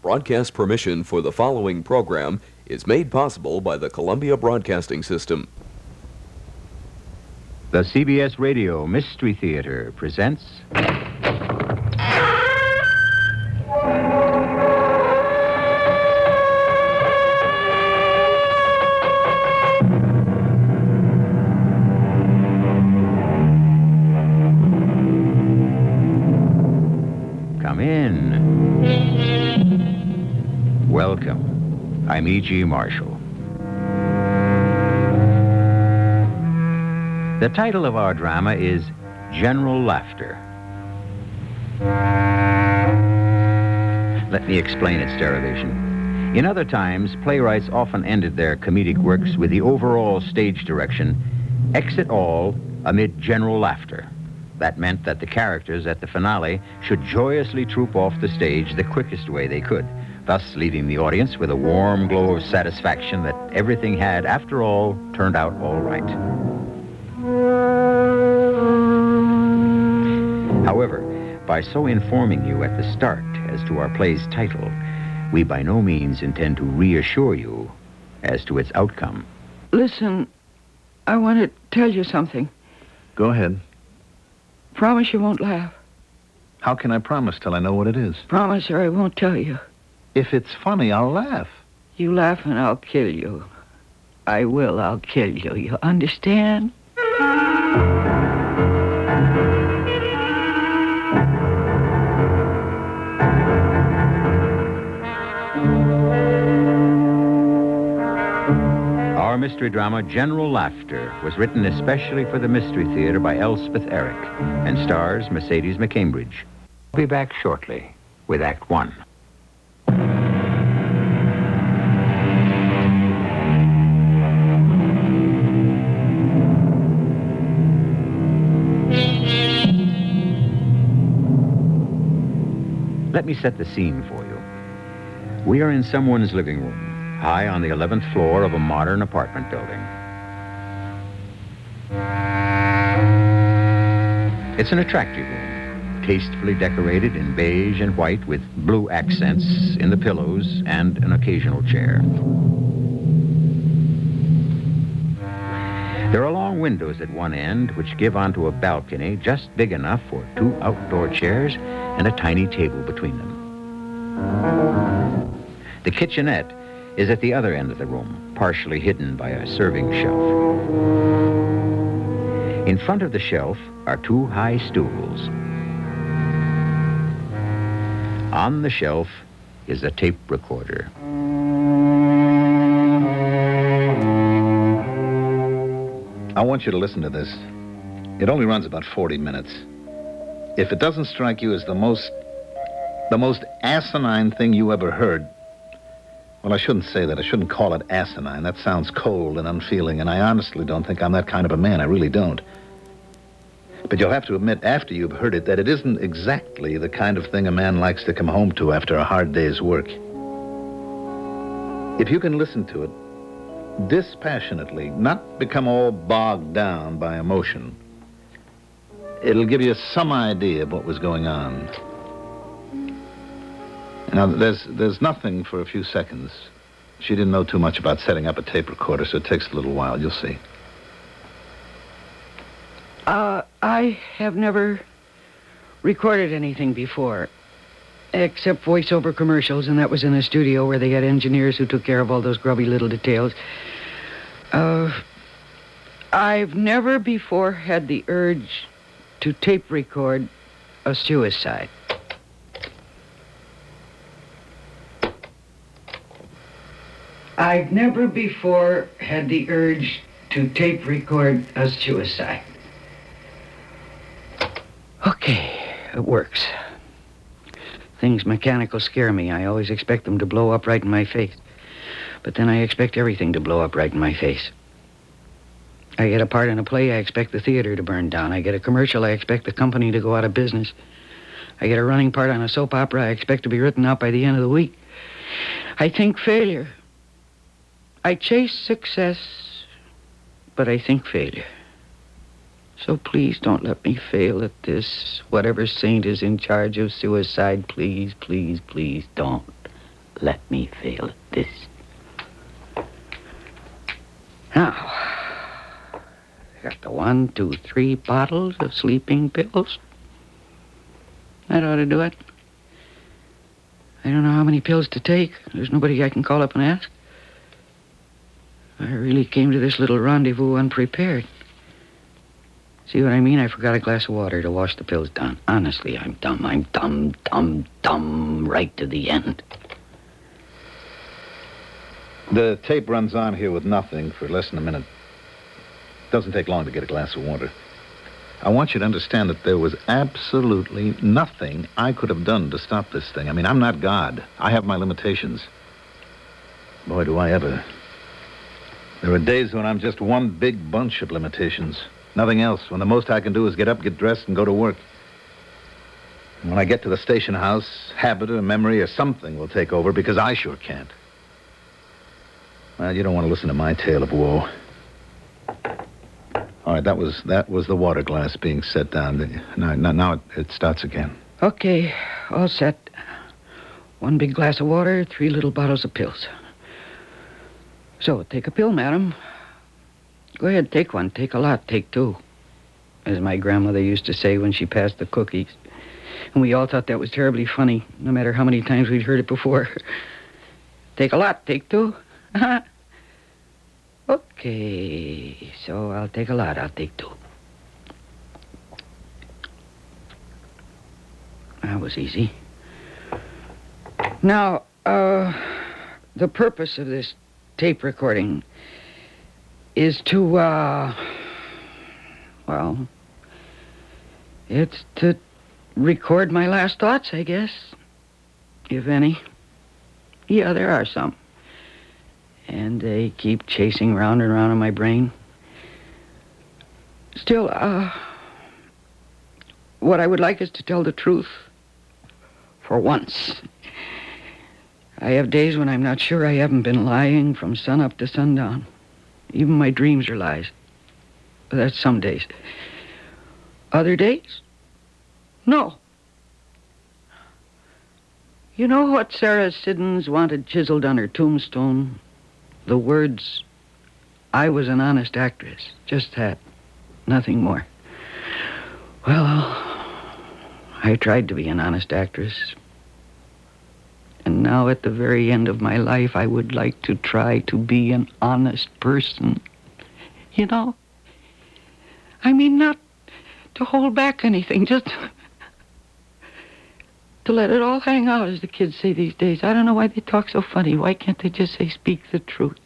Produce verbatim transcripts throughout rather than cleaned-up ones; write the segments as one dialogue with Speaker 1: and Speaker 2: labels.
Speaker 1: Broadcast permission for the following program is made possible by the Columbia Broadcasting System.
Speaker 2: The C B S Radio Mystery Theater presents... Come in. Welcome. I'm E G. Marshall. The title of our drama is General Laughter. Let me explain its derivation. In other times, playwrights often ended their comedic works with the overall stage direction, exit all amid general laughter. That meant that the characters at the finale should joyously troop off the stage the quickest way they could, thus leaving the audience with a warm glow of satisfaction that everything had, after all, turned out all right. However, by so informing you at the start as to our play's title, we by no means intend to reassure you as to its outcome.
Speaker 3: Listen, I want to tell you something.
Speaker 4: Go ahead.
Speaker 3: Promise you won't laugh.
Speaker 4: How can I promise till I know what it is?
Speaker 3: Promise or I won't tell you.
Speaker 4: If it's funny, I'll laugh.
Speaker 3: You laugh and I'll kill you. I will, I'll kill you. You understand?
Speaker 2: Our mystery drama, General Laughter, was written especially for the Mystery Theater by Elspeth Eric and stars Mercedes McCambridge. We'll be back shortly with Act One. Let me set the scene for you. We are in someone's living room, high on the eleventh floor of a modern apartment building. It's an attractive room, tastefully decorated in beige and white with blue accents in the pillows and an occasional chair. There are long windows at one end which give onto a balcony just big enough for two outdoor chairs and a tiny table between them. The kitchenette is at the other end of the room, partially hidden by a serving shelf. In front of the shelf are two high stools. On the shelf is a tape recorder.
Speaker 4: I want you to listen to this. It only runs about forty minutes. If it doesn't strike you as the most, the most asinine thing you ever heard, well, I shouldn't say that. I shouldn't call it asinine. That sounds cold and unfeeling, and I honestly don't think I'm that kind of a man. I really don't. But you'll have to admit, after you've heard it, that it isn't exactly the kind of thing a man likes to come home to after a hard day's work. If you can listen to it dispassionately, not become all bogged down by emotion, it'll give you some idea of what was going on. Now, there's there's nothing for a few seconds. She didn't know too much about setting up a tape recorder, so it takes a little while. You'll see.
Speaker 3: Uh, I have never recorded anything before, except voiceover commercials, and that was in a studio where they had engineers who took care of all those grubby little details. Uh, I've never before had the urge to tape record a suicide. I've never before had the urge to tape record a suicide. Okay, it works. Things mechanical scare me. I always expect them to blow up right in my face. But then I expect everything to blow up right in my face. I get a part in a play, I expect the theater to burn down. I get a commercial, I expect the company to go out of business. I get a running part on a soap opera, I expect to be written out by the end of the week. I think failure. I chase success, but I think failure. So please don't let me fail at this. Whatever saint is in charge of suicide, please, please, please don't. let me fail at this. Now, I got the one, two, three bottles of sleeping pills. That ought to do it. I don't know how many pills to take. There's nobody I can call up and ask. I really came to this little rendezvous unprepared. See what I mean? I forgot a glass of water to wash the pills down. Honestly, I'm dumb. I'm dumb, dumb, dumb, right to the end.
Speaker 4: The tape runs on here with nothing for less than a minute. Doesn't take long to get a glass of water. I want you to understand that there was absolutely nothing I could have done to stop this thing. I mean, I'm not God. I have my limitations. Boy, do I ever. There are days when I'm just one big bunch of limitations. Nothing else. When the most I can do is get up, get dressed, and go to work. And when I get to the station house, habit or memory or something will take over because I sure can't. Well, you don't want to listen to my tale of woe. All right, that was that was the water glass being set down. Now, now, now it, it starts again.
Speaker 3: Okay, all set. One big glass of water, three little bottles of pills. So, take a pill, madam. Go ahead, take one. Take a lot. Take two. As my grandmother used to say when she passed the cookies. And we all thought that was terribly funny, no matter how many times we'd heard it before. Take a lot. Take two. Okay, so I'll take a lot. I'll take two. That was easy. Now, uh, the purpose of this tape recording is to, uh, well, it's to record my last thoughts, I guess, if any. Yeah, there are some. And they keep chasing round and round in my brain. Still, uh, what I would like is to tell the truth. For once. I have days when I'm not sure I haven't been lying from sunup to sundown. Even my dreams are lies. That's some days. Other days? No. You know what Sarah Siddons wanted chiseled on her tombstone? The words, I was an honest actress. Just that. Nothing more. Well, I tried to be an honest actress. And now at the very end of my life, I would like to try to be an honest person. You know? I mean, not to hold back anything, just to let it all hang out, as the kids say these days. I don't know why they talk so funny. Why can't they just say, speak the truth?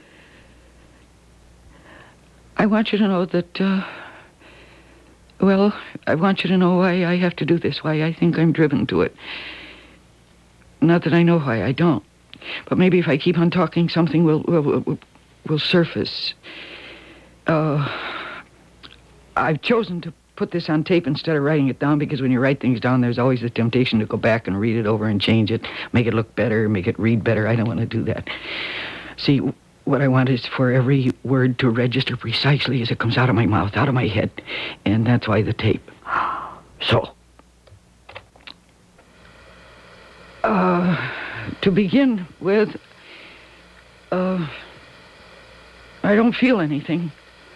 Speaker 3: I want you to know that, uh, well, I want you to know why I have to do this, why I think I'm driven to it. Not that I know why I don't. But maybe if I keep on talking, something will, will, will, will surface. Uh, I've chosen to put this on tape instead of writing it down because when you write things down, there's always the temptation to go back and read it over and change it, make it look better, make it read better. I don't want to do that. See, what I want is for every word to register precisely as it comes out of my mouth, out of my head. And that's why the tape. So, uh, to begin with, uh, I don't feel anything.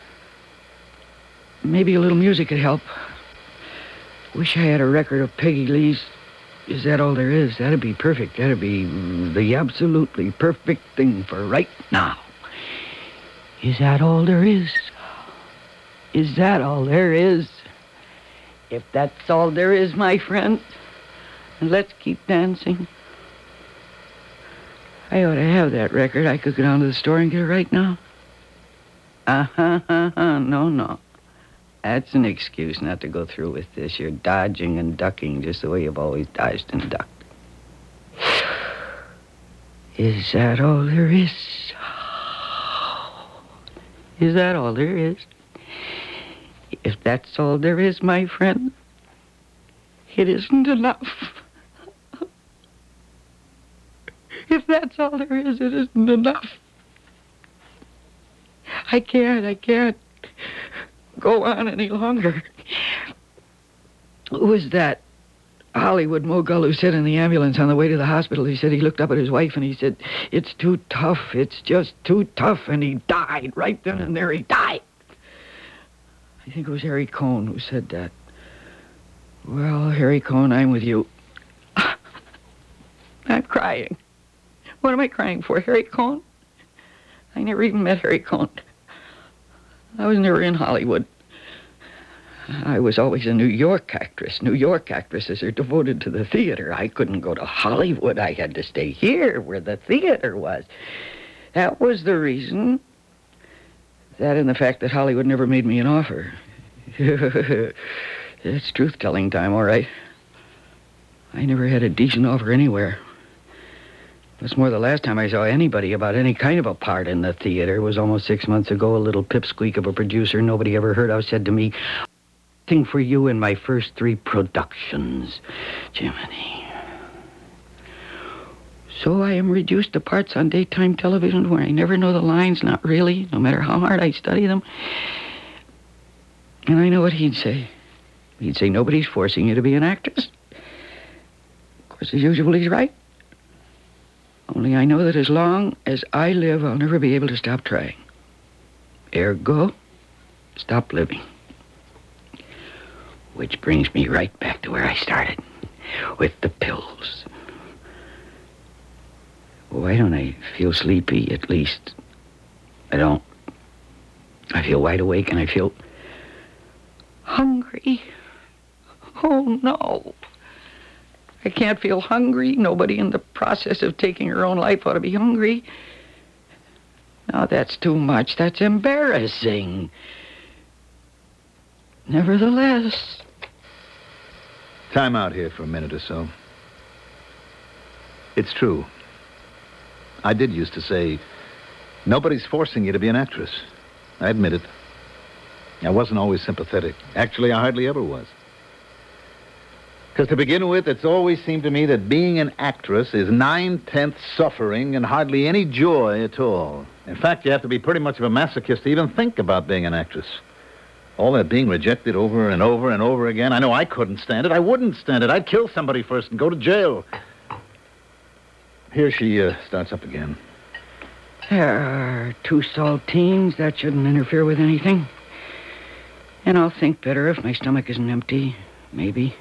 Speaker 3: Maybe a little music could help. Wish I had a record of Peggy Lee's Is That All There Is? That'd be perfect. That'd be the absolutely perfect thing for right now. Is that all there is? Is that all there is? If that's all there is, my friend, let's keep dancing. I ought to have that record. I could go down to the store and get it right now. Uh-huh, uh-huh, no, no. That's an excuse not to go through with this. You're dodging and ducking just the way you've always dodged and ducked. Is that all there is? Is that all there is? If that's all there is, my friend, it isn't enough. If that's all there is, it isn't enough. I can't, I can't go on any longer. Who is that Hollywood mogul who said in the ambulance on the way to the hospital, he said he looked up at his wife and he said, "It's too tough, it's just too tough," and he died. Right then and there, he died. I think it was Harry Cohn who said that. Well, Harry Cohn, I'm with you. I'm crying. What am I crying for, Harry Cohn? I never even met Harry Cohn. I was never in Hollywood. I was always a New York actress. New York actresses are devoted to the theater. I couldn't go to Hollywood. I had to stay here where the theater was. That was the reason. That and the fact that Hollywood never made me an offer. It's truth-telling time, all right. I never had a decent offer anywhere. What's more, the last time I saw anybody about any kind of a part in the theater was almost six months ago. A little pipsqueak of a producer nobody ever heard of said to me, "Thing for you in my first three productions, Jiminy." So I am reduced to parts on daytime television where I never know the lines, not really, no matter how hard I study them. And I know what he'd say. He'd say, "Nobody's forcing you to be an actress." Of course, as usual, he's right. Only I know that as long as I live, I'll never be able to stop trying. Ergo, stop living. Which brings me right back to where I started, with the pills. Why don't I feel sleepy, at least? I don't. I feel wide awake and I feel hungry. Oh, no. I can't feel hungry. Nobody in the process of taking her own life ought to be hungry. Now, that's too much. That's embarrassing. Nevertheless.
Speaker 4: Time out here for a minute or so. It's true. I did used to say, nobody's forcing you to be an actress. I admit it. I wasn't always sympathetic. Actually, I hardly ever was. Because to begin with, it's always seemed to me that being an actress is nine-tenths suffering and hardly any joy at all. In fact, you have to be pretty much of a masochist to even think about being an actress. All that being rejected over and over and over again. I know I couldn't stand it. I wouldn't stand it. I'd kill somebody first and go to jail. Here she uh, starts up again.
Speaker 3: There are two saltines. That shouldn't interfere with anything. And I'll think better if my stomach isn't empty. Maybe.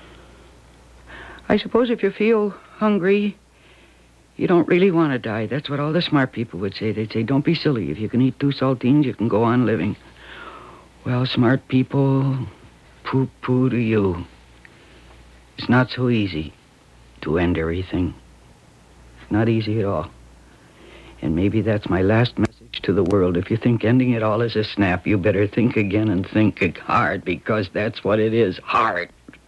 Speaker 3: I suppose if you feel hungry, you don't really want to die. That's what all the smart people would say. They'd say, don't be silly. If you can eat two saltines, you can go on living. Well, smart people, poo-poo to you. It's not so easy to end everything. It's not easy at all. And maybe that's my last message to the world. If you think ending it all is a snap, you better think again and think hard, because that's what it is, hard.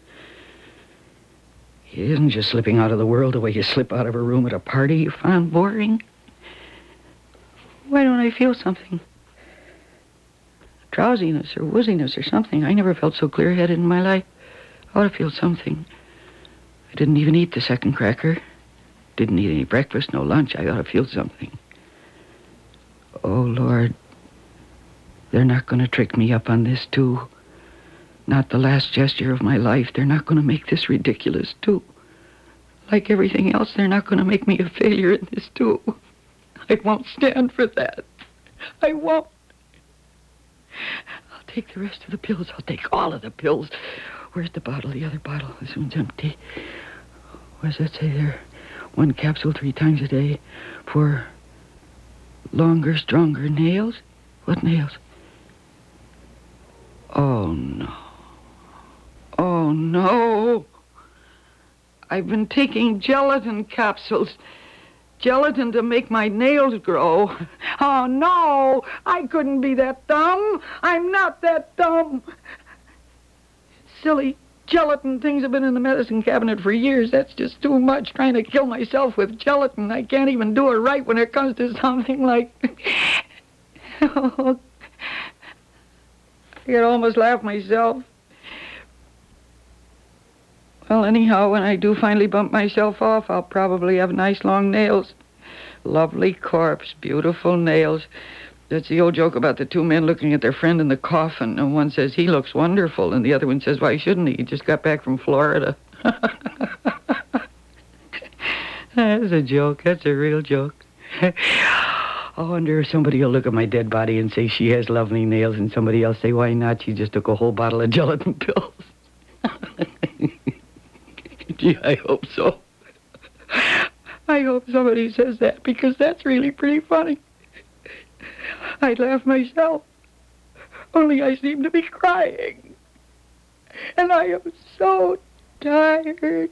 Speaker 3: It isn't just slipping out of the world the way you slip out of a room at a party you found boring. Why don't I feel something? Drowsiness or wooziness or something. I never felt so clear-headed in my life. I ought to feel something. I didn't even eat the second cracker. Didn't eat any breakfast, no lunch. I ought to feel something. Oh, Lord. They're not going to trick me up on this, too. Not the last gesture of my life. They're not going to make this ridiculous, too. Like everything else, they're not going to make me a failure in this, too. I won't stand for that. I won't. I'll take the rest of the pills. I'll take all of the pills. Where's the bottle? The other bottle. This one's empty. What does that say there? One capsule three times a day for longer, stronger nails? What nails? Oh, no. Oh, no. I've been taking gelatin capsules. Gelatin to make my nails grow. Oh, no. I couldn't be that dumb. I'm not that dumb. Silly gelatin things have been in the medicine cabinet for years. That's just too much, trying to kill myself with gelatin. I can't even do it right when it comes to something like... oh, I could almost laugh myself. Well, anyhow, when I do finally bump myself off, I'll probably have nice long nails. Lovely corpse, beautiful nails. That's the old joke about the two men looking at their friend in the coffin, and one says, he looks wonderful, and the other one says, why shouldn't he? He just got back from Florida. That's a joke. That's a real joke. I wonder if somebody will look at my dead body and say she has lovely nails, and somebody else say, why not? She just took a whole bottle of gelatin pills. Gee, I hope so. I hope somebody says that, because that's really pretty funny. I'd laugh myself, only I seem to be crying. And I am so tired.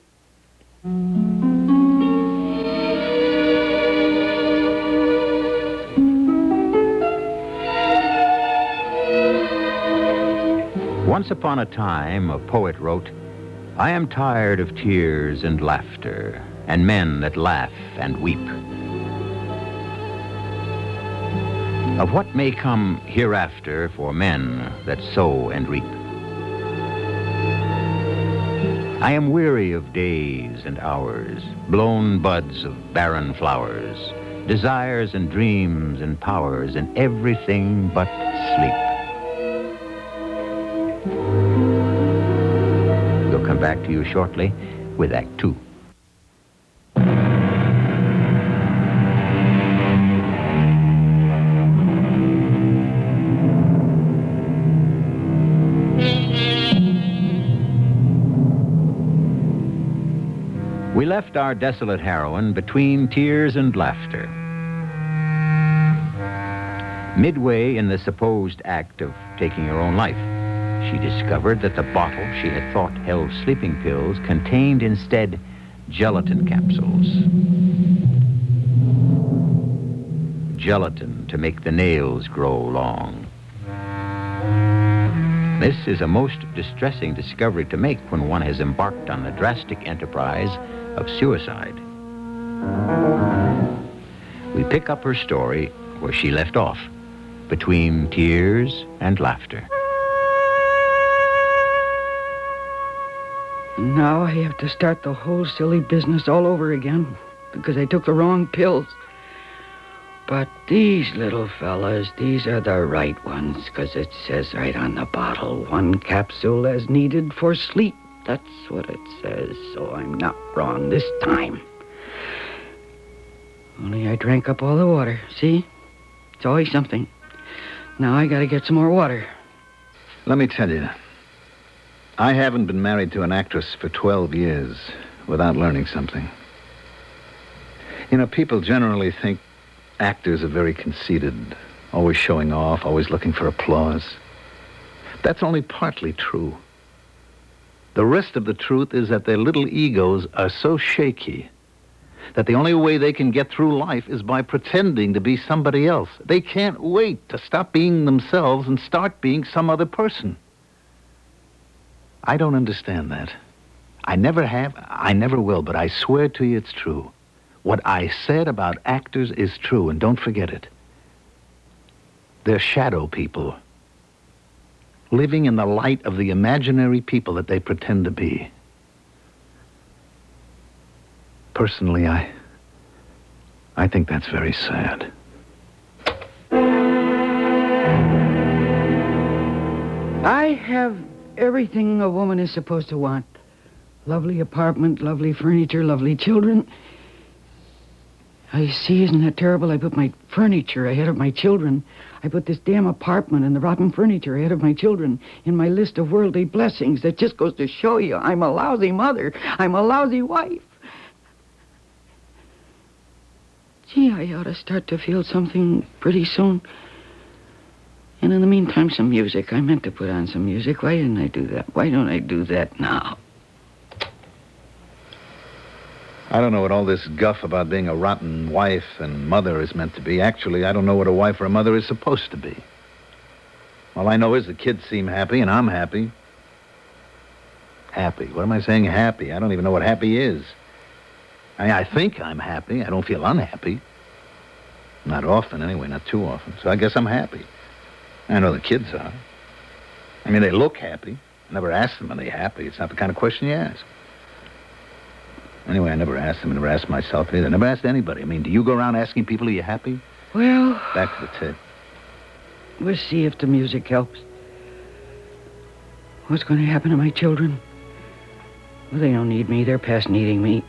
Speaker 2: Once upon a time, a poet wrote, I am tired of tears and laughter, and men that laugh and weep. Of what may come hereafter for men that sow and reap. I am weary of days and hours, blown buds of barren flowers, desires and dreams and powers, and everything but sleep. We'll come back to you shortly with Act Two. We left our desolate heroine between tears and laughter. Midway in the supposed act of taking her own life, she discovered that the bottle she had thought held sleeping pills contained instead gelatin capsules. Gelatin to make the nails grow long. This is a most distressing discovery to make when one has embarked on the drastic enterprise of suicide. We pick up her story where she left off, between tears and laughter.
Speaker 3: Now I have to start the whole silly business all over again because I took the wrong pills. But these little fellas, these are the right ones, because it says right on the bottle, one capsule as needed for sleep. That's what it says, so I'm not wrong this time. Only I drank up all the water. See? It's always something. Now I gotta get some more water.
Speaker 4: Let me tell you, I haven't been married to an actress for twelve years without learning something. You know, people generally think actors are very conceited, always showing off, always looking for applause. That's only partly true. The rest of the truth is that their little egos are so shaky that the only way they can get through life is by pretending to be somebody else. They can't wait to stop being themselves and start being some other person. I don't understand that. I never have, I never will, but I swear to you it's true. What I said about actors is true, and don't forget it. They're shadow people, living in the light of the imaginary people that they pretend to be. Personally, I... I think that's very sad.
Speaker 3: I have everything a woman is supposed to want. Lovely apartment, lovely furniture, lovely children. I see, isn't that terrible? I put my furniture ahead of my children. I put this damn apartment and the rotten furniture ahead of my children in my list of worldly blessings. That just goes to show you I'm a lousy mother. I'm a lousy wife. Gee, I ought to start to feel something pretty soon. And in the meantime, some music. I meant to put on some music. Why didn't I do that? Why don't I do that now?
Speaker 4: I don't know what all this guff about being a rotten wife and mother is meant to be. Actually, I don't know what a wife or a mother is supposed to be. All I know is the kids seem happy and I'm happy. Happy. What am I saying, happy? I don't even know what happy is. I mean, I think I'm happy. I don't feel unhappy. Not often, anyway, not too often. So I guess I'm happy. I know the kids are. I mean, they look happy. I never ask them, are they happy? It's not the kind of question you ask. Anyway, I never asked them. I never asked myself either. I never asked anybody. I mean, do you go around asking people, are you happy?
Speaker 3: Well...
Speaker 4: Back to the tape.
Speaker 3: We'll see if the music helps. What's going to happen to my children? They don't need me. They're past needing me.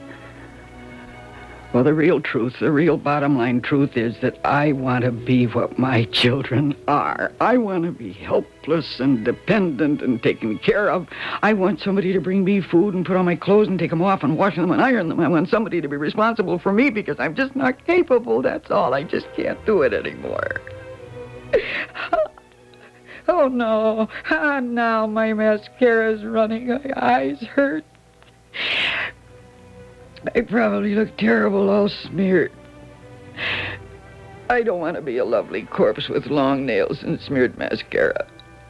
Speaker 3: Well, the real truth, the real bottom line truth is that I want to be what my children are. I want to be helpless and dependent and taken care of. I want somebody to bring me food and put on my clothes and take them off and wash them and iron them. I want somebody to be responsible for me because I'm just not capable. That's all. I just can't do it anymore. Oh, no. Ah, now my mascara's running. My eyes hurt. I probably look terrible, all smeared. I don't want to be a lovely corpse with long nails and smeared mascara.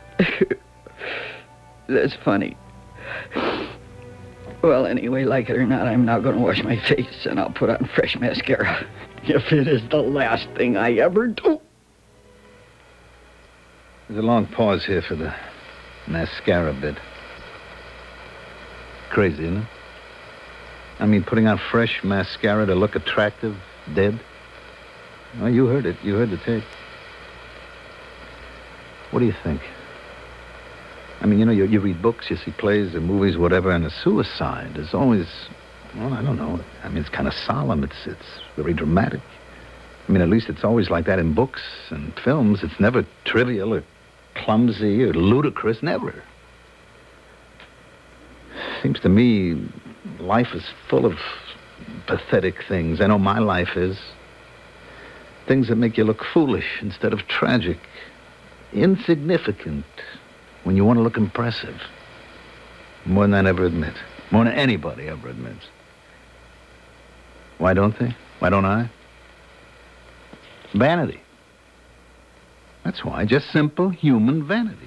Speaker 3: That's funny. Well, anyway, like it or not, I'm now going to wash my face and I'll put on fresh mascara. If it is the last thing I ever do.
Speaker 4: There's a long pause here for the mascara bit. Crazy, isn't it? I mean, putting on fresh mascara to look attractive, dead. Well, you heard it. You heard the tape. What do you think? I mean, you know, you, you read books, you see plays and movies, whatever, and a suicide is always, well, I don't know. I mean, it's kind of solemn. It's, it's very dramatic. I mean, at least it's always like that in books and films. It's never trivial or clumsy or ludicrous, never. Seems to me life is full of pathetic things. I know my life is. Things that make you look foolish instead of tragic. Insignificant when you want to look impressive. More than I ever admit. More than anybody ever admits. Why don't they? Why don't I? Vanity. That's why. Just simple human vanity.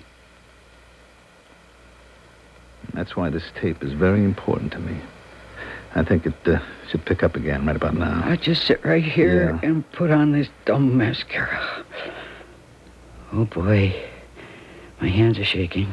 Speaker 4: That's why this tape is very important to me. I think it uh, should pick up again right about now.
Speaker 3: I'll just sit right here
Speaker 4: Yeah.
Speaker 3: and put on this dumb mascara. Oh, boy. My hands are shaking.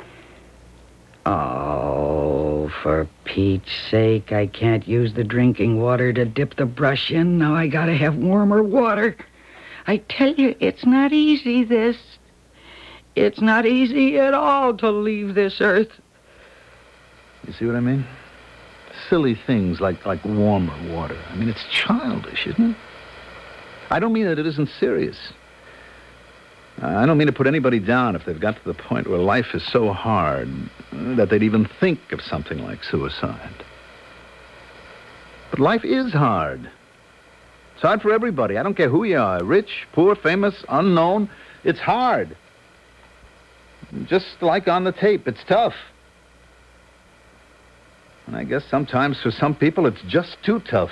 Speaker 3: Oh, for Pete's sake, I can't use the drinking water to dip the brush in. Now I gotta have warmer water. I tell you, it's not easy, this. It's not easy at all to leave this earth.
Speaker 4: You see what I mean? Silly things like, like warmer water. I mean, it's childish, isn't it? I don't mean that it isn't serious. I don't mean to put anybody down if they've got to the point where life is so hard that they'd even think of something like suicide. But life is hard. It's hard for everybody. I don't care who you are, rich, poor, famous, unknown. It's hard. Just like on the tape, it's tough. And I guess sometimes for some people it's just too tough.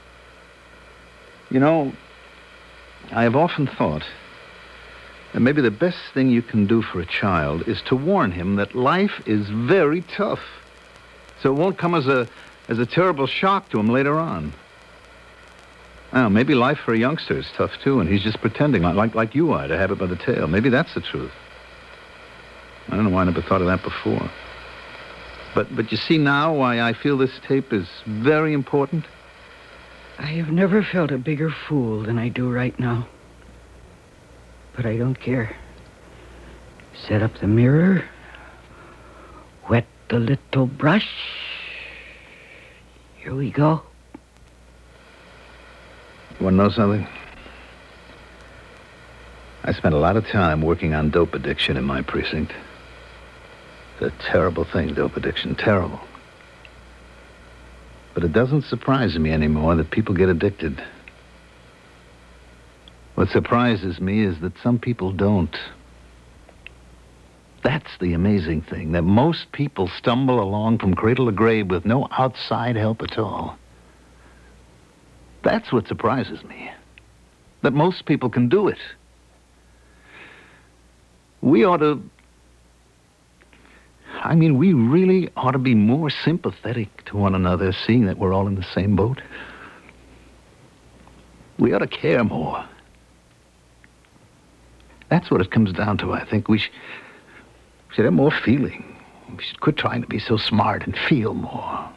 Speaker 4: You know, I have often thought that maybe the best thing you can do for a child is to warn him that life is very tough. So it won't come as a as a terrible shock to him later on. I don't know, maybe life for a youngster is tough too, and he's just pretending like like you are to have it by the tail. Maybe that's the truth. I don't know why I never thought of that before. But but you see now why I feel this tape is very important?
Speaker 3: I have never felt a bigger fool than I do right now. But I don't care. Set up the mirror. Wet the little brush. Here we go.
Speaker 4: You want to know something? I spent a lot of time working on dope addiction in my precinct. It's a terrible thing, dope addiction. Terrible. But it doesn't surprise me anymore that people get addicted. What surprises me is that some people don't. That's the amazing thing, that most people stumble along from cradle to grave with no outside help at all. That's what surprises me. That most people can do it. We ought to... I mean, we really ought to be more sympathetic to one another, seeing that we're all in the same boat. We ought to care more. That's what it comes down to, I think. We sh- should have more feeling. We should quit trying to be so smart and feel more.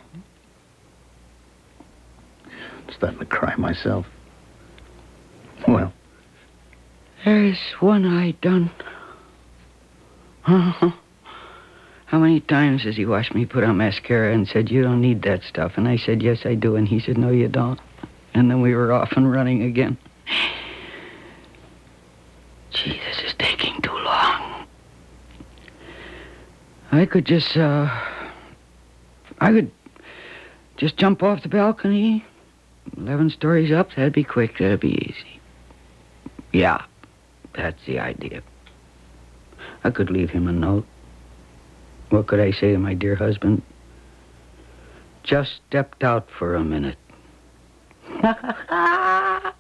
Speaker 4: I'm starting to cry myself. Well.
Speaker 3: There's one eye done. Uh-huh. How many times has he watched me put on mascara and said, you don't need that stuff? And I said, yes, I do. And he said, no, you don't. And then we were off and running again. Gee, this is taking too long. I could just, uh... I could just jump off the balcony. Eleven stories up, that'd be quick, that'd be easy. Yeah, that's the idea. I could leave him a note. What could I say to my dear husband? Just stepped out for a minute. I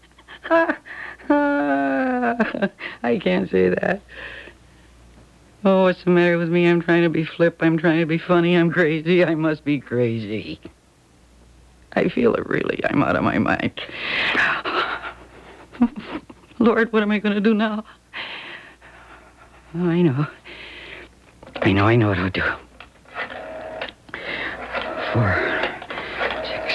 Speaker 3: can't say that. Oh, what's the matter with me? I'm trying to be flip. I'm trying to be funny. I'm crazy. I must be crazy. I feel it really. I'm out of my mind. Lord, what am I going to do now? Oh, I know. I know, I know what I'll do. Four, six.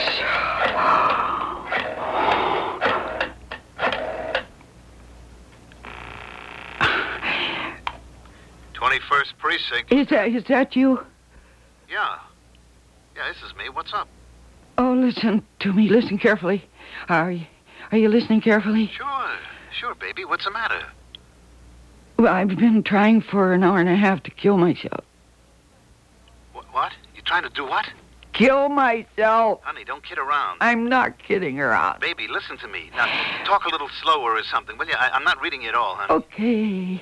Speaker 5: twenty-first Precinct.
Speaker 3: Is that, is that you?
Speaker 5: Yeah. Yeah, this is me. What's up?
Speaker 3: Oh, listen to me. Listen carefully. Are you, are you listening carefully?
Speaker 5: Sure. Sure, baby. What's the matter?
Speaker 3: Well, I've been trying for an hour and a half to kill myself.
Speaker 5: What? What? You trying to do what?
Speaker 3: Kill myself.
Speaker 5: Honey, don't kid around.
Speaker 3: I'm not kidding around.
Speaker 5: Baby, listen to me. Now, talk a little slower or something, will you? I, I'm not reading it all, honey.
Speaker 3: Okay.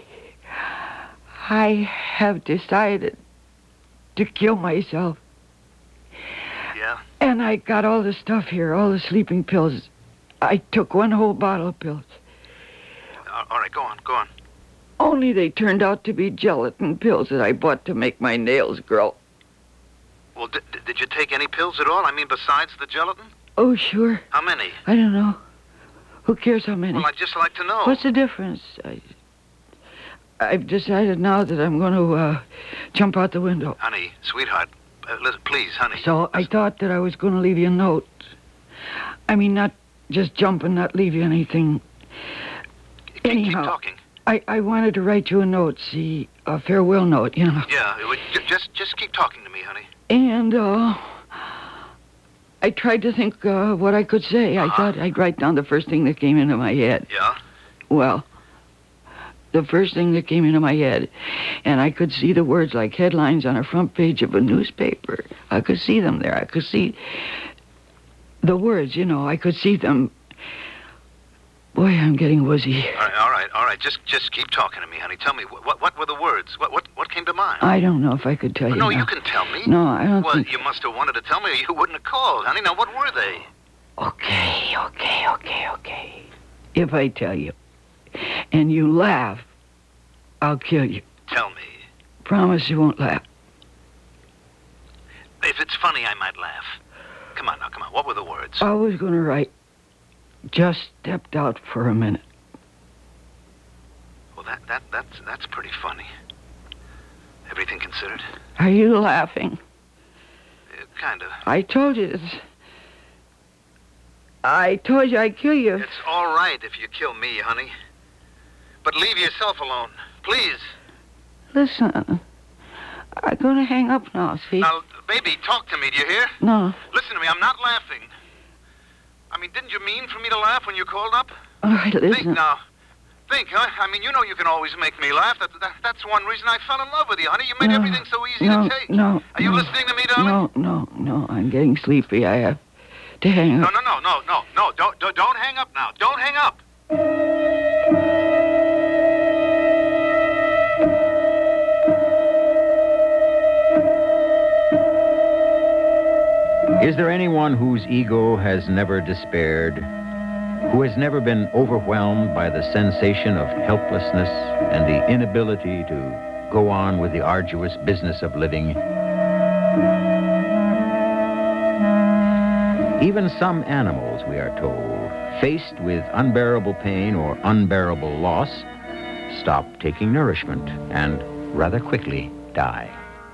Speaker 3: I have decided to kill myself.
Speaker 5: Yeah?
Speaker 3: And I got all the stuff here, all the sleeping pills. I took one whole bottle of pills.
Speaker 5: Uh, all right, go on, go on.
Speaker 3: Only they turned out to be gelatin pills that I bought to make my nails grow.
Speaker 5: Well, did, did you take any pills at all? I mean, besides the gelatin?
Speaker 3: Oh, sure.
Speaker 5: How many?
Speaker 3: I don't know. Who cares how many?
Speaker 5: Well, I'd just like to know.
Speaker 3: What's the difference? I, I've decided now that I'm going to uh, jump out the window.
Speaker 5: Honey, sweetheart, uh, listen, please, honey.
Speaker 3: So I thought that I was going to leave you a note. I mean, not just jump and not leave you anything.
Speaker 5: Keep,
Speaker 3: Anyhow,
Speaker 5: keep talking.
Speaker 3: I, I wanted to write you a note, see, a farewell note, you know.
Speaker 5: Yeah, it would- j- just just keep talking to me, honey.
Speaker 3: And, uh, I tried to think uh, what I could say. I
Speaker 5: Uh-huh.
Speaker 3: thought I'd write down the first thing that came into my head.
Speaker 5: Yeah?
Speaker 3: Well, the first thing that came into my head, and I could see the words like headlines on a front page of a newspaper. I could see them there. I could see the words, you know. I could see them. Boy, I'm getting woozy.
Speaker 5: All right, all right, all right. Just just keep talking to me, honey. Tell me, what what were the words? What what what came to mind?
Speaker 3: I don't know if I could tell you
Speaker 5: no,
Speaker 3: now.
Speaker 5: you can tell me.
Speaker 3: No, I don't
Speaker 5: Well,
Speaker 3: think...
Speaker 5: you must have wanted to tell me or you wouldn't have called, honey. Now, what were they?
Speaker 3: Okay, okay, okay, okay. If I tell you, and you laugh, I'll kill you.
Speaker 5: Tell me.
Speaker 3: Promise you won't laugh.
Speaker 5: If it's funny, I might laugh. Come on now, come on. What were the words?
Speaker 3: I was going to write, just stepped out for a minute.
Speaker 5: Well, that that that's that's pretty funny. Everything considered?
Speaker 3: Are you laughing?
Speaker 5: Uh, kind of.
Speaker 3: I told you this. I told you I'd kill you.
Speaker 5: It's all right if you kill me, honey. But leave yourself alone, please.
Speaker 3: Listen, I'm going to hang up now, see?
Speaker 5: Now, baby, talk to me, do you hear?
Speaker 3: No.
Speaker 5: Listen to me, I'm not laughing. I mean, didn't you mean for me to laugh when you called up?
Speaker 3: All right, listen.
Speaker 5: Think now. Think, huh? I mean, you know you can always make me laugh. That, that, that's one reason I fell in love with you, honey. You made
Speaker 3: No,
Speaker 5: everything so easy
Speaker 3: no,
Speaker 5: to take.
Speaker 3: no,
Speaker 5: Are you
Speaker 3: no,
Speaker 5: listening to me, darling?
Speaker 3: No, no, no. I'm getting sleepy. I have to hang
Speaker 5: No,
Speaker 3: up.
Speaker 5: no, no, no, no, no. Don't, don't, don't hang up now. Don't hang up.
Speaker 2: Is there anyone whose ego has never despaired, who has never been overwhelmed by the sensation of helplessness and the inability to go on with the arduous business of living? Even some animals, we are told, faced with unbearable pain or unbearable loss, stop taking nourishment and rather quickly die.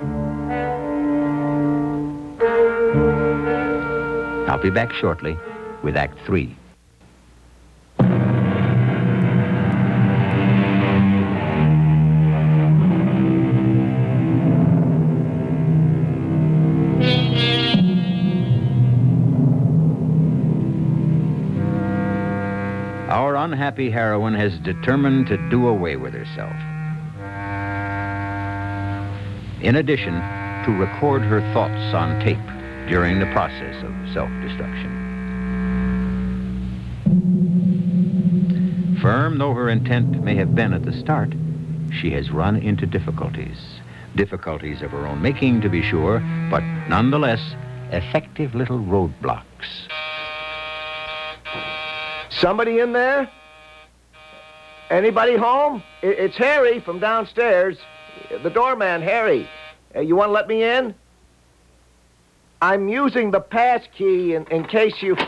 Speaker 2: I'll be back shortly with Act Three. unhappy heroine has determined to do away with herself. In addition, to record her thoughts on tape during the process of self-destruction. Firm though her intent may have been at the start, she has run into difficulties. Difficulties of her own making, to be sure, but nonetheless, effective little roadblocks.
Speaker 6: Somebody in there? Anybody home? I- It's Harry from downstairs. The doorman, Harry. Uh, you want to let me in? I'm using the pass key in, in case you...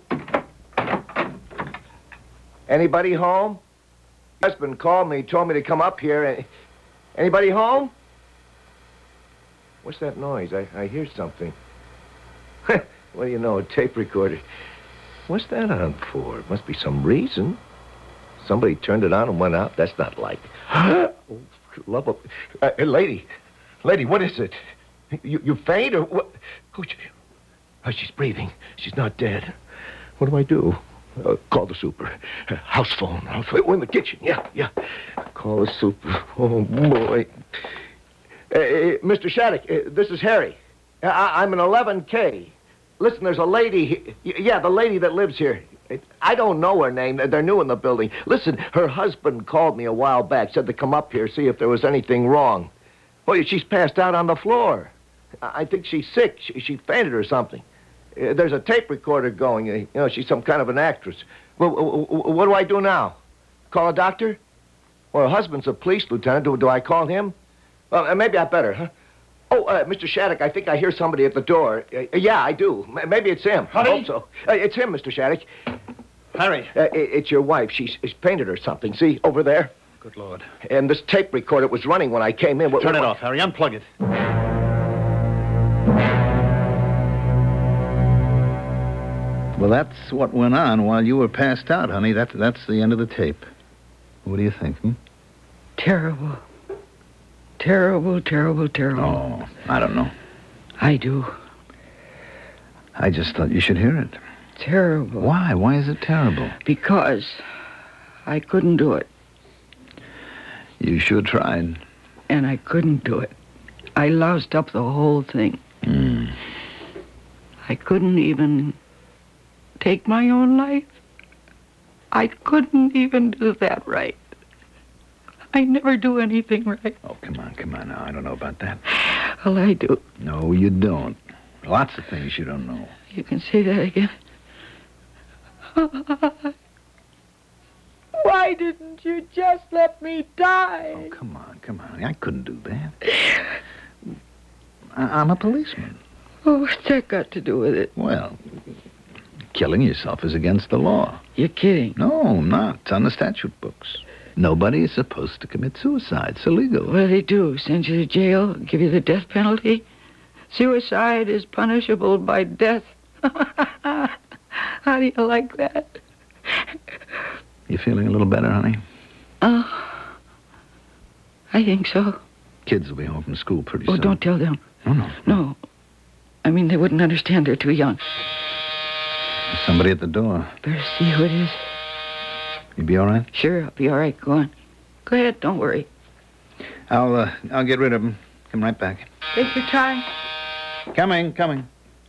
Speaker 6: Anybody home? My husband called me, told me to come up here. Anybody home? What's that noise? I, I hear something. What do you know, a tape recorder. What's that on for? It must be some reason. Somebody turned it on and went out. That's not like... Oh, love of... Uh, lady, lady, what is it? You, you faint or what? Oh, she, oh, she's breathing. She's not dead. What do I do? Uh, call the super. Uh, house phone. House phone. We're in the kitchen. Yeah, yeah. Call the super. Oh, boy. Uh, uh, Mister Shattuck, uh, this is Harry. I, I'm an eleven K. Listen, there's a lady... he- Yeah, the lady that lives here. I don't know her name. They're new in the building. Listen, her husband called me a while back, said to come up here, see if there was anything wrong. Well, she's passed out on the floor. I I think she's sick. She, she fainted or something. Uh, there's a tape recorder going. Uh, you know, she's some kind of an actress. Well, w- w- what do I do now? Call a doctor? Well, her husband's a police lieutenant. Do, do I call him? Well, uh, maybe I better, huh? Oh, uh, Mister Shattuck, I think I hear somebody at the door. Uh, yeah, I do. M- maybe it's him. I hope so. Uh, it's him, Mister Shattuck.
Speaker 7: Harry.
Speaker 6: Uh, i- it's your wife. She's, she's painted or something. See, over there?
Speaker 7: Good Lord.
Speaker 6: And this tape recorder was running when I came in. What-
Speaker 7: Turn it
Speaker 6: what-
Speaker 7: off, Harry. Unplug it.
Speaker 4: Well, that's what went on while you were passed out, honey. That, that's the end of the tape. What do you think, hmm?
Speaker 3: Terrible. Terrible, terrible, terrible.
Speaker 4: Oh, I don't know.
Speaker 3: I do.
Speaker 4: I just thought you should hear it.
Speaker 3: Terrible.
Speaker 4: Why? Why is it terrible?
Speaker 3: Because I couldn't do it,
Speaker 4: You sure tried.
Speaker 3: and I couldn't do it. I loused up the whole thing.
Speaker 4: Mm.
Speaker 3: I couldn't even take my own life. I couldn't even do that right. I never do anything right.
Speaker 4: Oh, come on, come on now. I don't know about that.
Speaker 3: Well, I do.
Speaker 4: No, you don't. Lots of things you don't know.
Speaker 3: You can say that again. Why didn't you just let me die?
Speaker 4: Oh, come on, come on. I couldn't do that. I- I'm a policeman.
Speaker 3: Oh, what's that got to do with it?
Speaker 4: Well, killing yourself is against the law.
Speaker 3: You're kidding.
Speaker 4: No, not. It's on the statute books. Nobody is supposed to commit suicide. It's illegal.
Speaker 3: What do they do? Send you to jail? Give you the death penalty? Suicide is punishable by death. How do you like that?
Speaker 4: You feeling a little better, honey?
Speaker 3: Oh, I think so.
Speaker 4: Kids will be home from school pretty
Speaker 3: Oh,
Speaker 4: soon.
Speaker 3: don't tell them.
Speaker 4: No, no.
Speaker 3: No. I mean, they wouldn't understand. They're too young.
Speaker 4: There's somebody at the door.
Speaker 3: Better see who it is.
Speaker 4: You be all right?
Speaker 3: Sure, I'll be all right. Go on. Go ahead. Don't worry.
Speaker 4: I'll, uh, I'll get rid of him. Come right back.
Speaker 3: Take your time.
Speaker 4: Coming, coming.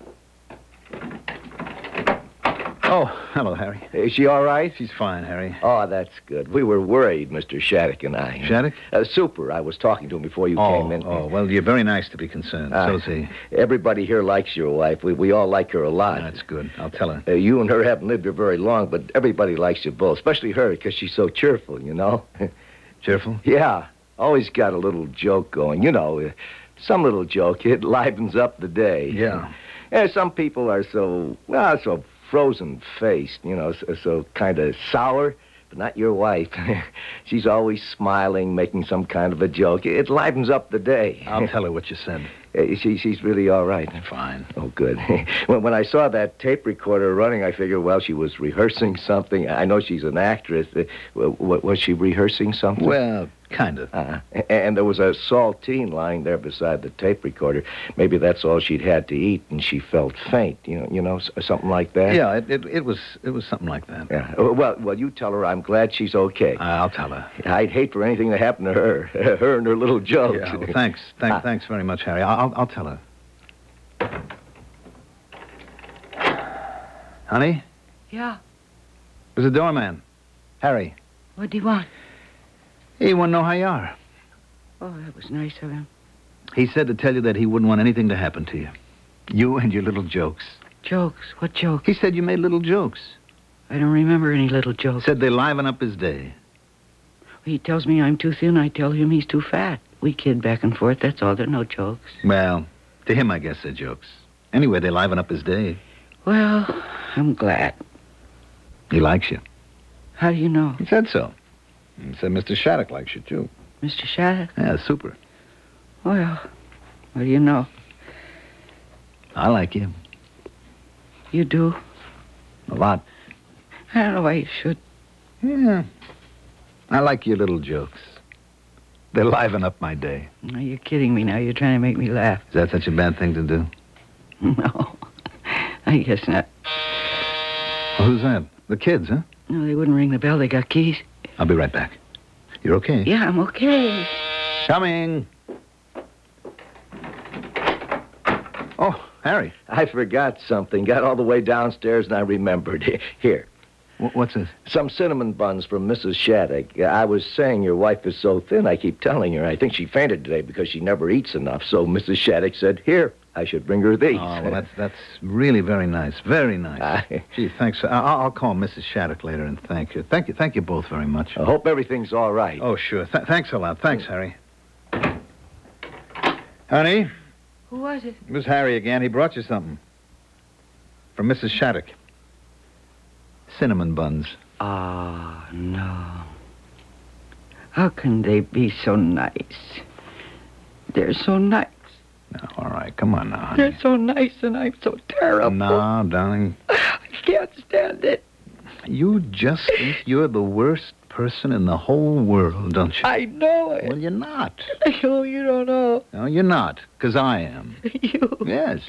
Speaker 4: Oh, hello, Harry.
Speaker 6: Is she all right?
Speaker 4: She's fine, Harry.
Speaker 6: Oh, that's good. We were worried, Mister Shattuck and I.
Speaker 4: Shattuck?
Speaker 6: Uh, Super. I was talking to him before you
Speaker 4: oh,
Speaker 6: came in.
Speaker 4: oh, well, you're very nice to be concerned.
Speaker 6: Uh,
Speaker 4: So's he.
Speaker 6: Everybody here likes your wife. We, we all like her a lot.
Speaker 4: That's good. I'll tell her.
Speaker 6: Uh, you and her haven't lived here very long, but everybody likes you both, especially her, because she's so cheerful, you know?
Speaker 4: Cheerful?
Speaker 6: Yeah. Always got a little joke going. You know, uh, some little joke. It livens up the day.
Speaker 4: Yeah.
Speaker 6: Yeah, some people are so, well, so frozen-faced, you know, so, so kind of sour, but not your wife. She's always smiling, making some kind of a joke. It livens up the day.
Speaker 4: I'll tell her what you said.
Speaker 6: Uh, she, she's really all right.
Speaker 4: Fine.
Speaker 6: Oh, good. when, when I saw that tape recorder running, I figured, well, she was rehearsing something. I know she's an actress. Uh, w- w- was she rehearsing something?
Speaker 4: Well, Kind of.
Speaker 6: Uh, and there was a saltine lying there beside the tape recorder. Maybe that's all she'd had to eat, and she felt faint. You know, you know, s- something like that.
Speaker 4: Yeah, it, it, it was it was something like that.
Speaker 6: Yeah. Uh, Well, well, you tell her I'm glad she's okay.
Speaker 4: I'll tell her.
Speaker 6: I'd hate for anything to happen to her, her and her little jokes.
Speaker 4: Yeah, well, thanks. Thank,
Speaker 6: Ah.
Speaker 4: Thanks very much, Harry. I'll, I'll tell her. Honey,
Speaker 3: Yeah.
Speaker 4: there's a doorman. Harry.
Speaker 3: What do you want?
Speaker 4: He want to know how you are.
Speaker 3: Oh, that was nice of him.
Speaker 4: He said to tell you that he wouldn't want anything to happen to you. You and your little jokes.
Speaker 3: Jokes? What jokes?
Speaker 4: He said you made little jokes.
Speaker 3: I don't remember any little jokes.
Speaker 4: Said they liven up his day.
Speaker 3: He tells me I'm too thin. I tell him he's too fat. We kid back and forth. That's all. There are no jokes.
Speaker 4: Well, to him, I guess they're jokes. Anyway, they liven up his day.
Speaker 3: Well, I'm glad.
Speaker 4: He likes you.
Speaker 3: How do you know?
Speaker 4: He said so. He said Mister Shattuck likes you, too.
Speaker 3: Mister Shattuck?
Speaker 4: Yeah, super.
Speaker 3: Well, what do you know?
Speaker 4: I like you.
Speaker 3: You do?
Speaker 4: A lot.
Speaker 3: I don't know why you should.
Speaker 4: Yeah. I like your little jokes. They liven up my day.
Speaker 3: No, you're kidding me now. You're trying to make me laugh.
Speaker 4: Is that such a bad thing to do?
Speaker 3: No, I guess not.
Speaker 4: Well, who's that? The kids, huh?
Speaker 3: No, they wouldn't ring the bell. They got keys.
Speaker 4: I'll be right back. You're okay?
Speaker 3: Yeah, I'm okay.
Speaker 4: Coming. Oh, Harry.
Speaker 6: I forgot something. Got all the way downstairs, and I remembered. Here.
Speaker 4: Wh- What's this?
Speaker 6: Some cinnamon buns from Missus Shattuck. I was saying your wife is so thin, I keep telling her. I think she fainted today because she never eats enough. So Missus Shattuck said, here, I should bring her these.
Speaker 4: Oh, well, that's that's really very nice. Very nice.
Speaker 6: I,
Speaker 4: Gee, thanks. I- I'll, I'll call Missus Shattuck later and thank you. Thank you. Thank you both very much.
Speaker 6: I hope everything's all right.
Speaker 4: Oh, sure. Th- thanks a lot. Thanks, Harry. Honey,
Speaker 3: Who was it?
Speaker 4: it was Harry again. He brought you something. From Missus Shattuck. Cinnamon buns.
Speaker 3: Oh, no. How can they be so nice? They're so nice.
Speaker 4: No, all right. Come on now, honey.
Speaker 3: They're so nice, and I'm so terrible.
Speaker 4: No, darling.
Speaker 3: I can't stand it.
Speaker 4: You just think you're the worst person in the whole world, don't you?
Speaker 3: I know it.
Speaker 4: Well, you're not.
Speaker 3: Oh, you don't know.
Speaker 4: No, you're not, because I am.
Speaker 3: You.
Speaker 4: Yes.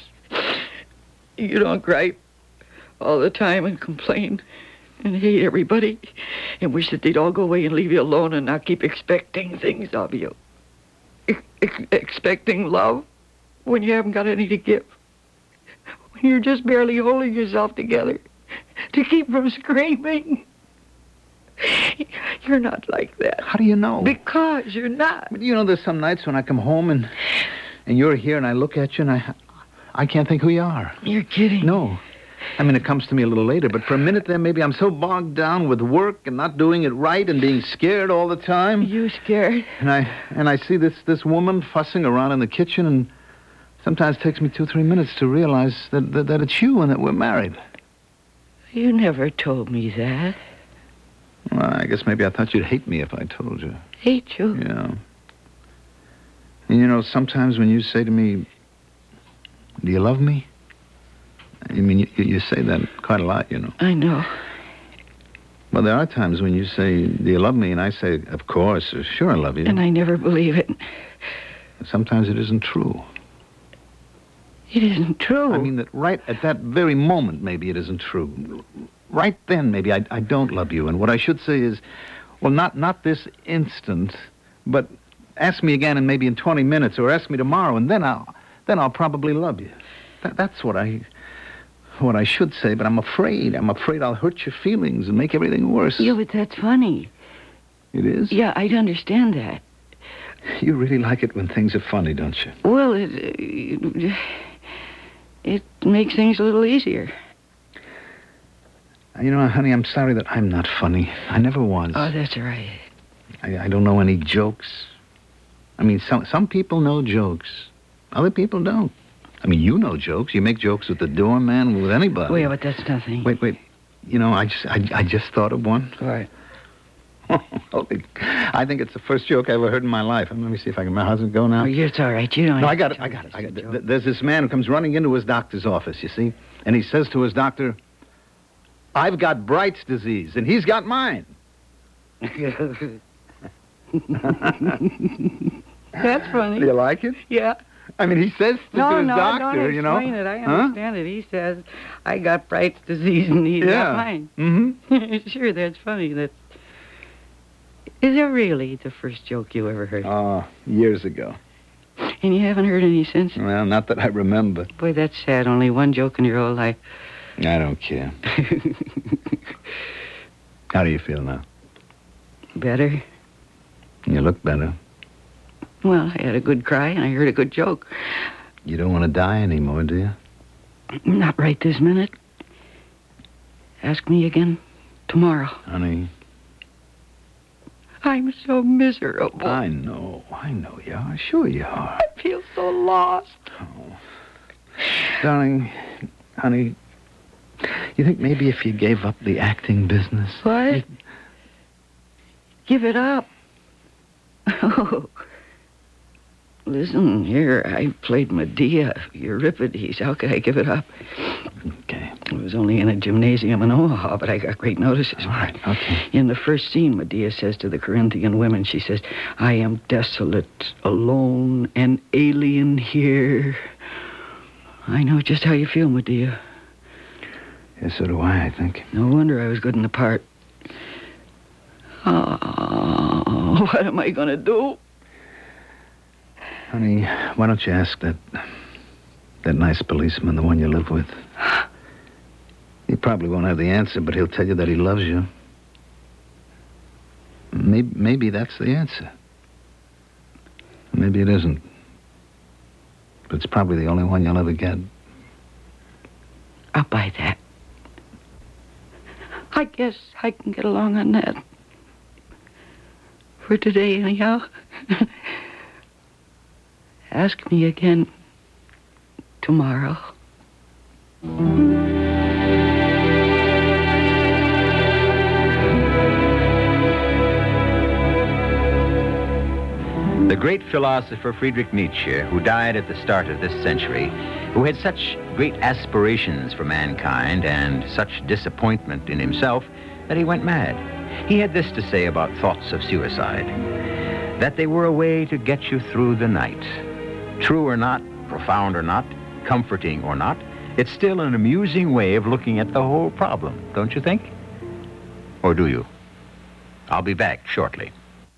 Speaker 3: You don't gripe all the time and complain and hate everybody and wish that they'd all go away and leave you alone and not keep expecting things of you. E- ex- expecting love when you haven't got any to give. When you're just barely holding yourself together to keep from screaming. You're not like that.
Speaker 4: How do you know?
Speaker 3: Because you're not.
Speaker 4: But you know, there's some nights when I come home and and you're here and I look at you and I I can't think who you are.
Speaker 3: You're kidding.
Speaker 4: No. I mean, it comes to me a little later, but for a minute there, maybe I'm so bogged down with work and not doing it right and being scared all the time.
Speaker 3: You scared?
Speaker 4: And I and I see this this woman fussing around in the kitchen, and sometimes it takes me two, three minutes to realize that, that, that it's you and that we're married.
Speaker 3: You never told me that.
Speaker 4: Well, I guess maybe I thought you'd hate me if I told you.
Speaker 3: Hate you?
Speaker 4: Yeah. And you know, sometimes when you say to me, do you love me? I mean, you, you say that quite a lot, you know.
Speaker 3: I know.
Speaker 4: Well, there are times when you say, do you love me? And I say, of course, or sure I love you.
Speaker 3: And I never believe it.
Speaker 4: Sometimes it isn't true.
Speaker 3: It isn't true.
Speaker 4: I mean, that right at that very moment, maybe it isn't true. Right then, maybe I, I don't love you. And what I should say is, well, not, not this instant, but ask me again and maybe in twenty minutes, or ask me tomorrow, and then I'll, then I'll probably love you. That, that's what I... What I should say, but I'm afraid. I'm afraid I'll hurt your feelings and make everything worse.
Speaker 3: Yeah, but that's funny.
Speaker 4: It is?
Speaker 3: Yeah, I'd understand that.
Speaker 4: You really like it when things are funny, don't you?
Speaker 3: Well, it, it, it makes things a little easier.
Speaker 4: You know, honey, I'm sorry that I'm not funny. I never was.
Speaker 3: Oh, that's all right.
Speaker 4: I, I don't know any jokes. I mean, some some people know jokes. Other people don't. I mean, you know jokes. You make jokes with the doorman, with anybody.
Speaker 3: Wait, but that's nothing.
Speaker 4: Wait, wait. You know, I just I, I just thought of one.
Speaker 3: What?
Speaker 4: Holy, I think it's the first joke I ever heard in my life. Let me see if I can... How's it go now?
Speaker 3: Oh, it's all right. You don't
Speaker 4: No,
Speaker 3: have
Speaker 4: I got
Speaker 3: to
Speaker 4: it. I
Speaker 3: tell
Speaker 4: got it.
Speaker 3: me
Speaker 4: I
Speaker 3: it's
Speaker 4: got
Speaker 3: a
Speaker 4: it.
Speaker 3: joke.
Speaker 4: There's this man who comes running into his doctor's office, you see, and he says to his doctor, I've got Bright's disease, and he's got mine.
Speaker 3: That's funny.
Speaker 4: Do you like it?
Speaker 3: Yeah.
Speaker 4: I mean, he says to,
Speaker 3: No,
Speaker 4: to his
Speaker 3: no,
Speaker 4: doctor,
Speaker 3: don't
Speaker 4: you know.
Speaker 3: explain it. I
Speaker 4: Huh?
Speaker 3: understand it. He says, I got Bright's disease and he's
Speaker 4: Yeah.
Speaker 3: got mine.
Speaker 4: Mm-hmm.
Speaker 3: Sure, that's funny. That is that really the first joke you ever heard?
Speaker 4: Oh, years ago.
Speaker 3: And you haven't heard any since?
Speaker 4: Well, not that I remember.
Speaker 3: Boy, that's sad. Only one joke in your whole life.
Speaker 4: I don't care. How do you feel now?
Speaker 3: Better?
Speaker 4: You look better.
Speaker 3: Well, I had a good cry and I heard a good joke.
Speaker 4: You don't want to die anymore, do you?
Speaker 3: Not right this minute. Ask me again tomorrow.
Speaker 4: Honey,
Speaker 3: I'm so miserable.
Speaker 4: I know. I know you are. Sure you are.
Speaker 3: I feel so lost.
Speaker 4: Oh. Darling, honey, you think maybe if you gave up the acting business?
Speaker 3: What? Give it up. Oh. Listen, here, I played Medea, Euripides. How could I give it up?
Speaker 4: Okay.
Speaker 3: It was only in a gymnasium in Omaha, but I got great notices.
Speaker 4: All right, okay.
Speaker 3: In the first scene, Medea says to the Corinthian women, she says, I am desolate, alone, and alien here. I know just how you feel, Medea.
Speaker 4: Yes, so do I, I think.
Speaker 3: No wonder I was good in the part. Oh, what am I going to do?
Speaker 4: Honey, why don't you ask that that nice policeman, the one you live with? He probably won't have the answer, but he'll tell you that he loves you. Maybe, maybe that's the answer. Maybe it isn't. But it's probably the only one you'll ever get.
Speaker 3: I'll buy that. I guess I can get along on that. For today, anyhow. Ask me again tomorrow.
Speaker 2: The great philosopher Friedrich Nietzsche, who died at the start of this century, who had such great aspirations for mankind and such disappointment in himself that he went mad. He had this to say about thoughts of suicide, that they were a way to get you through the night. True or not, profound or not, comforting or not, it's still an amusing way of looking at the whole problem, don't you think? Or do you? I'll be back shortly.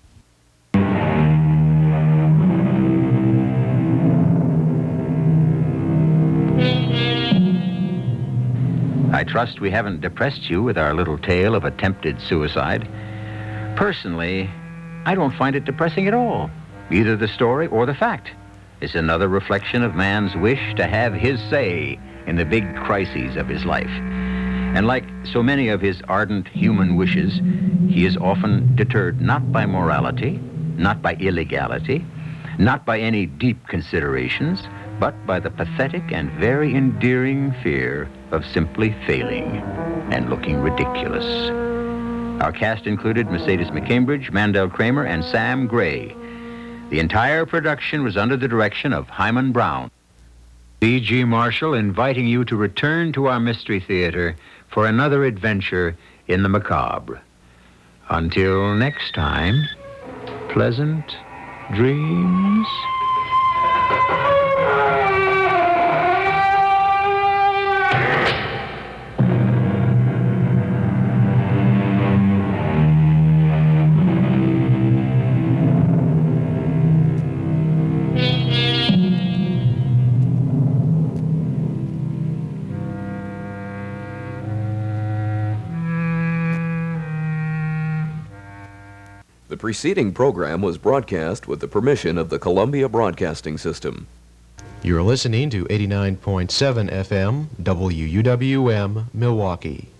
Speaker 2: I trust we haven't depressed you with our little tale of attempted suicide. Personally, I don't find it depressing at all. Either the story or the fact. It's another reflection of man's wish to have his say in the big crises of his life. And like so many of his ardent human wishes, he is often deterred not by morality, not by illegality, not by any deep considerations, but by the pathetic and very endearing fear of simply failing and looking ridiculous. Our cast included Mercedes McCambridge, Mandel Kramer, and Sam Gray. The entire production was under the direction of Hyman Brown. B G Marshall inviting you to return to our Mystery Theater for another adventure in the macabre. Until next time, pleasant dreams.
Speaker 1: The preceding program was broadcast with the permission of the Columbia Broadcasting System.
Speaker 8: You're listening to eighty-nine point seven F M W U W M, Milwaukee.